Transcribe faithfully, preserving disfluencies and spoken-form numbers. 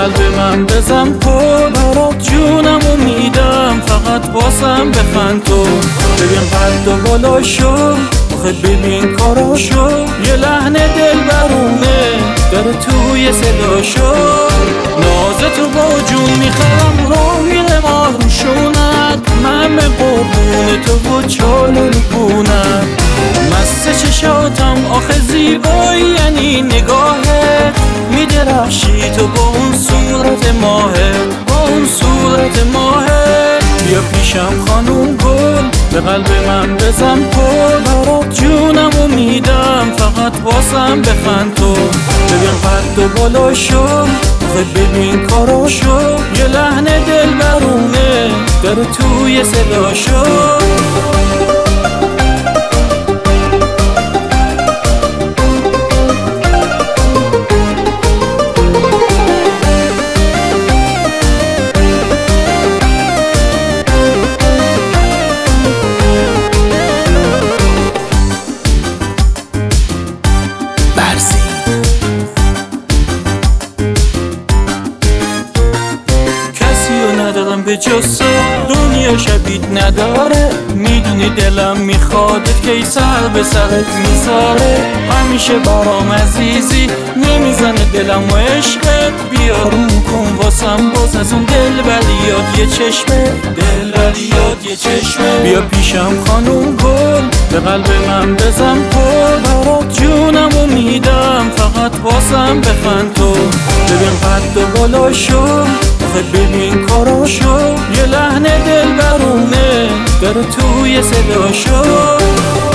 قلب من بزن پر برات جونمو میدم، فقط واسم بخند تو. ببین قد و بالا شو، آخه ببین کاراشو، یه لحن دل برونه داره توی صداشو. نازتو با جون میخرم رو میره ماروشونت، من به قربون تو و چال رکونت. مست چشاتم آخه زیبایی یعنی نگاهت، میدرخشی تو با اون صورت ماهت، با اون صورت ماهت. بیا پیشم خانوم گل، به قلب من بزن پر برات جونمو میدم، فقط واسم بخند تو. ببین قد و بالا شو، آخه ببین کاراشو، یه لحن دل برونه داره توی صداشو. ندارم به جز دنیا شبیت نداره، میدونی دلم میخوادت که سر به سرت میذاره. همیشه برام عزیزی، نمیزنه دلم و عشقت. بیا رو کن واسم باز از اون دل بریاد یه چشمه، دل بریاد یه چشمه. بیا پیشم خانوم گل، به قلب من بزن پر برات جونمو میدم، فقط واسم بخند تو. ببین قد و بالا شو، آخه ببین کاراشو، یه لحن دل برونه داره توی صداشو.